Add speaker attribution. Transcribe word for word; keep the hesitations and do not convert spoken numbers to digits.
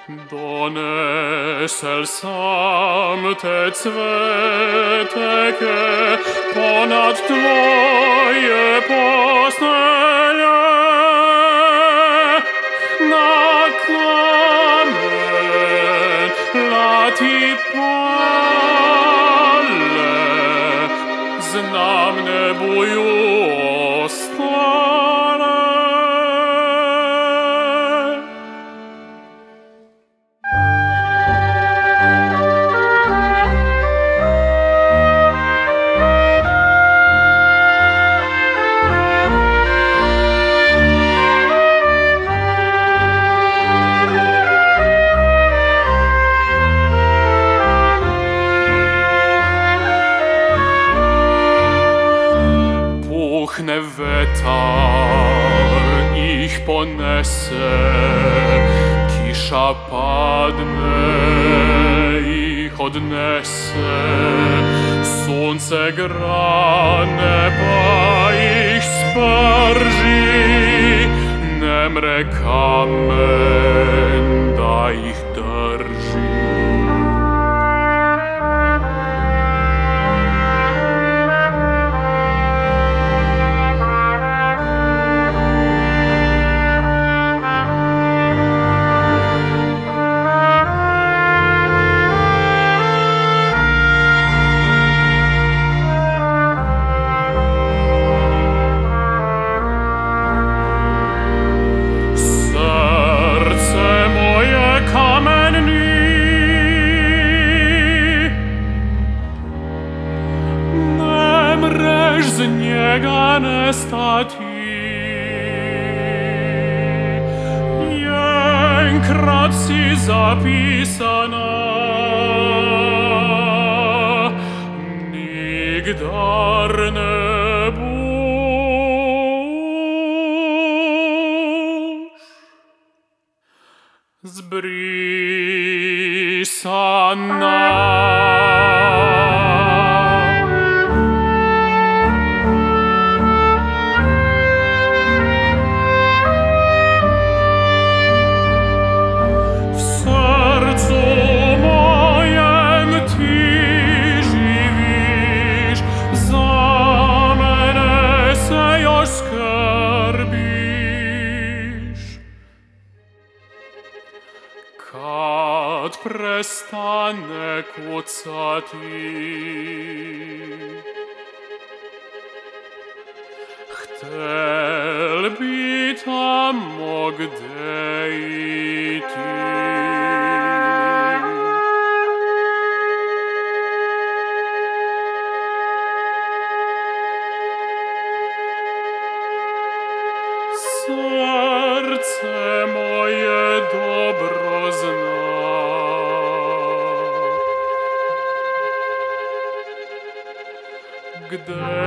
Speaker 1: Donesel sam te cveteke ponad tvoje postelje, na kamen lati pale, znam ne buju ostale. Puchne vetar, ih ponese, kiša padne, ih odnese, sunce grane pa ih sprži, ne mre kamen da ih drži. Z njega nestati, jenkrat si zapisana, nigdar ne buš zbrisana. Kad prestane kucati, htel bi tamo gde iti. Srce moje dobro zna, gde